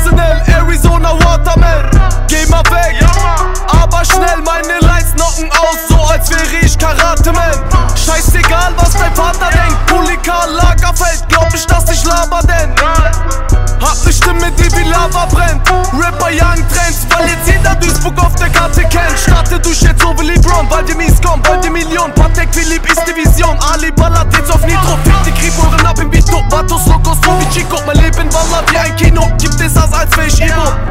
Arsenal, Arizona Waterman. Geh mal weg, aber schnell, meine Lines knocken aus, so als wäre ich Karate-Man. Scheißegal, was dein Vater denkt, Pulika, Lagerfeld, glaub ich, dass ich laber denn. Hab ne Stimme, die wie Lava brennt. Rapper jagen Trends, weil jetzt jeder Duisburg auf der Karte kennt. Starte durch jetzt so wie LeBron, weil die Mies kommen, weil die Million. Patek Philipp ist die Vision, Ali ballert jetzt auf Nitro. Fick die Krieg, ab im Beat, Matos, Locos, so wie Chico. Mein Leben ballert wie ein Kino, gibt es das als Fake Ibo.